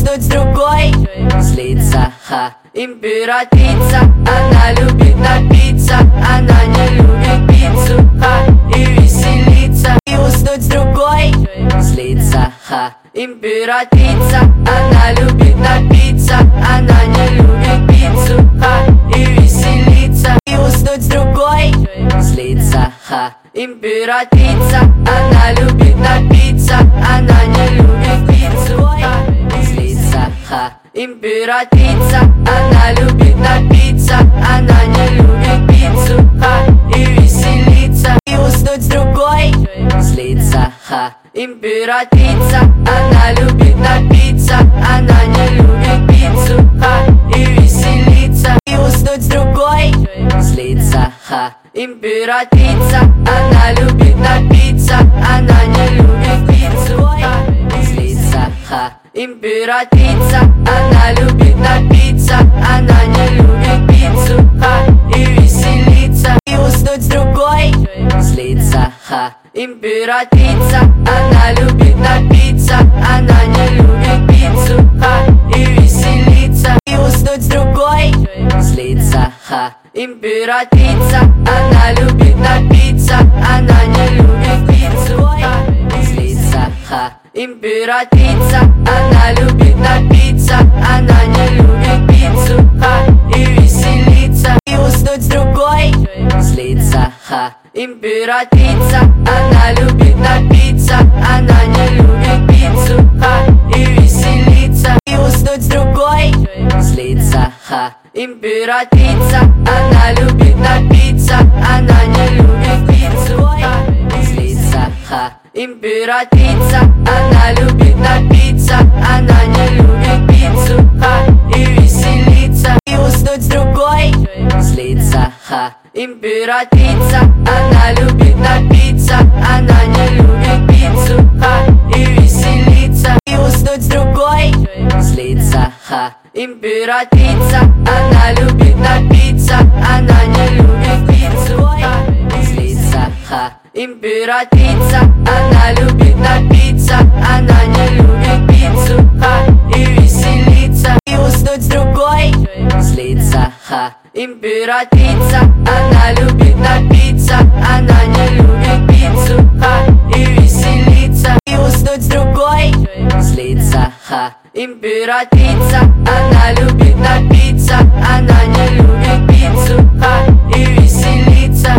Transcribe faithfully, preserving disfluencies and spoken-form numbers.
уснуть с другой, злится, ха. Императрица, она любит напиться, она не любит пиццу, ха. И веселиться, и уснуть с другой, злится, ха. Императрица, она любит напиться, она не любит пиццу, ха. И веселиться, и уснуть с другой, злится, ха. Императрица, она любит напиться, она не любит пиццу, ха. Злится, ха. Императрица, она любит напиться, она не любит пиццу, ха. И веселиться, и уснуть с другой, злится, ха. Императрица, она любит напиться, она не любит пиццу, ха. И веселиться, и уснуть с другой, злится, ха. Императрица, она любит напиться, она не любит пиццу, ха. Злится, ха. Императрица, она любит напиться, она не любит пиццу, ха. И веселиться, и уснуть с другой, злится, ха. Императрица, она любит напиться, она не любит пиццу, ха. И веселиться, и уснуть с другой, злится, ха. Императрица, она любит напиться, она не любит пиццу, ха. Злится, ха. Императрица, она любит напиться, она не любит пиццу, ха. И веселиться, и уснуть с другой, злится, ха. Императрица, она любит напиться, она не любит пиццу, ха. И веселиться, и уснуть с другой, злится, ха. Императрица, она любит напиться, она не любит пиццу, ха. Злится, ха. Императрица, она любит напиться, она не любит пиццу, ха. И веселиться, и уснуть с другой, злится, ха. Императрица, она любит напиться, она не любит пиццу, ха. И веселиться, и уснуть с другой, злится, ха. Императрица, она любит напиться, она не любит пиццу, ха. Злится, ха. Императрица, она любит напиться, она не любит пиццу, ха. И веселиться, и уснуть с другой, злится, ха. Императрица, она любит напиться, она не любит пиццу, ха. И веселиться, и уснуть с другой, злится, ха. Императрица, она любит напиться, она не любит пиццу, ха.